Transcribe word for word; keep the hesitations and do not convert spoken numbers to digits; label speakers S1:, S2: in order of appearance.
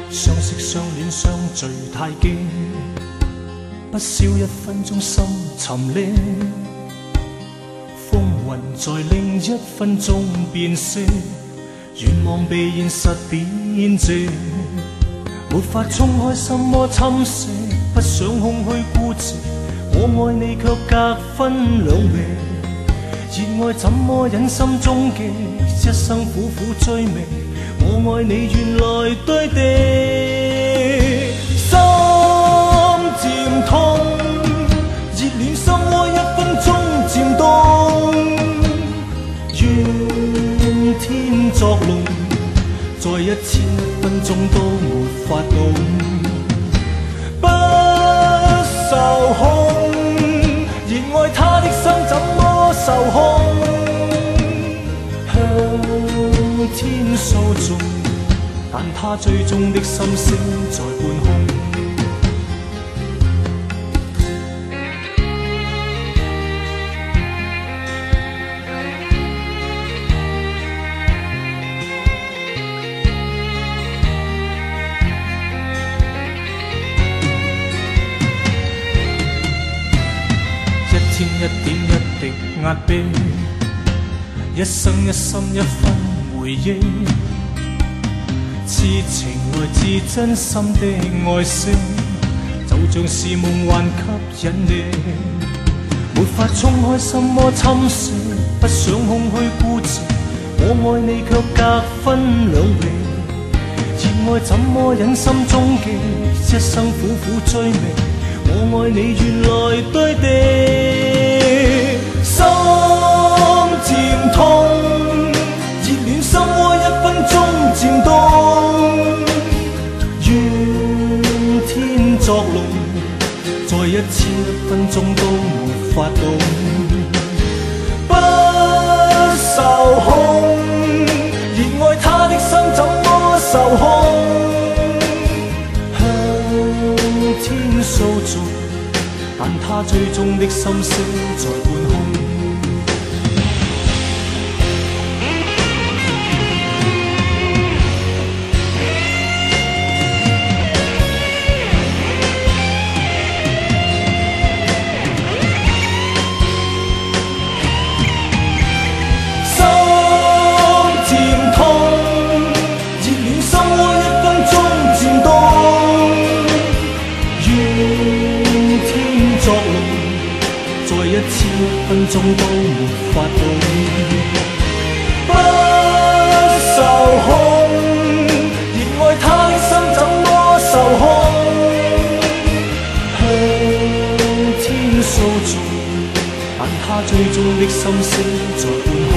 S1: 相識相戀相聚太驚，不消一分鐘心沉溺，風雲在另一分鐘變色，願望被現實貶值，沒法衝開什麼侵蝕，不想空虛孤寂，我愛你卻隔分兩地，熱愛怎麼忍心終極，一生苦苦追覓，我愛你原來對的，心漸痛，熱戀心窩一分鐘漸凍，怨天作弄，再一千分鐘都沒法懂，不受控，熱愛他的心怎麼受控，向天訴訟，但他最終的心聲在半空。一天一點一滴壓迫，一生一心一分回憶，痴情來自真心的愛惜，就像是夢幻吸引力，沒法衝開什麼侵蝕，不想空虛孤寂，我愛你卻隔分兩地，熱愛怎麼忍心終極，一生苦苦追覓，我愛你原來對的，心漸痛，熱戀心窩一分鐘漸凍，怨天作弄，再一千分鐘都沒法懂，不受控，熱愛他的心怎麼受控，向天訴訟，但他最終的心聲在半空。再一千分鐘都沒法懂，不受控，熱愛他的心怎麼受控，向天訴訟，但他最終的心聲在半空。